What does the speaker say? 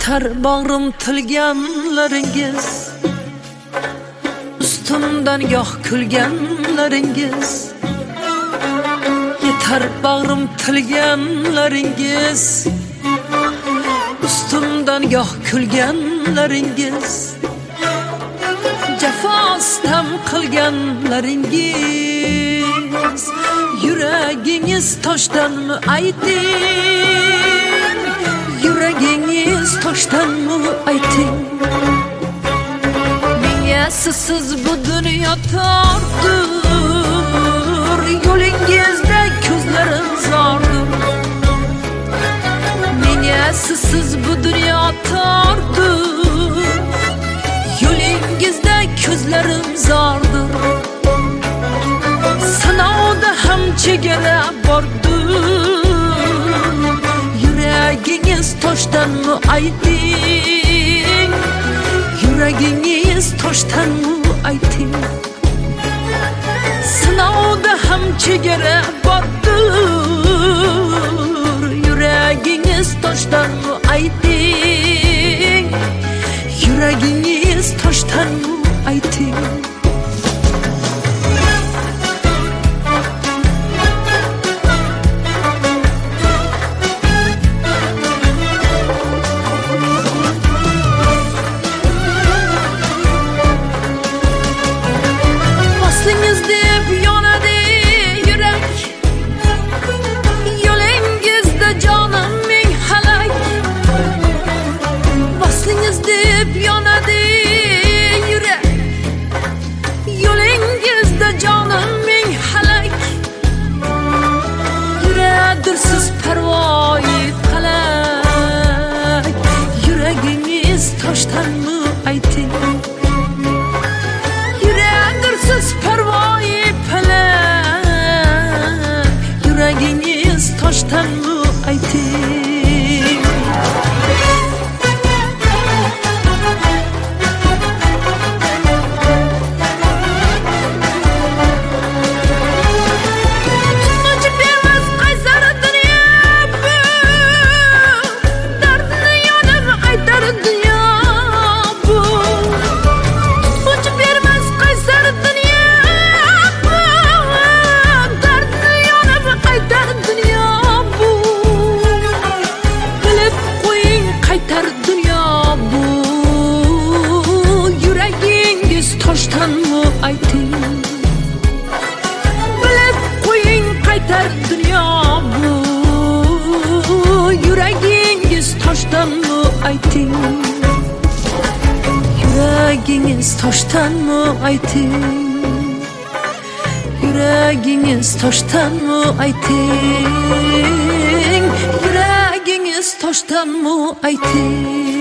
yetar bağrım tilganlaringiz, ustimdan goh kulganlaringiz. Yetar bağrım tilganlaringiz, ustimdan goh kulganlaringiz. Jafostam qilganlaringiz, yuragingiz toshdanmi ayting, yuragingiz toshdanmi ayting. Menga siz bu dunyo tordir, yo'lingizda ko'zlarim zordir. Menga siz bu dunyo tordir, yo'lingizda ko'zlarim zordir. Sinovda ham chegara bordir, yuragingiz toshdanmi ayting, yuragingiz toshdanmi ayting. Sinovda ham chegara bordir, yuragingiz toshdanmi ayting, yuragingiz toshdanmi ayting. Vaslingiz deb yonadi yurak, yo'lingizda jonim ming halak. Vaslingiz deb yonadi yurak, yo'lingizda jonim ming halak. Yuradirsiz parvoyi falak, yuragingiz toshdanmi ayting. Yuradirsiz parvoyi falak, yuragingiz toshdanmi ayting. Toshdanmi ayting, bilib qo'ying qaytar dunyo bu, yuragingiz toshdanmi ayting, yuragingiz toshdanmi ayting, yuragingiz toshdanmi ayting, yuragingiz toshdanmi ayting.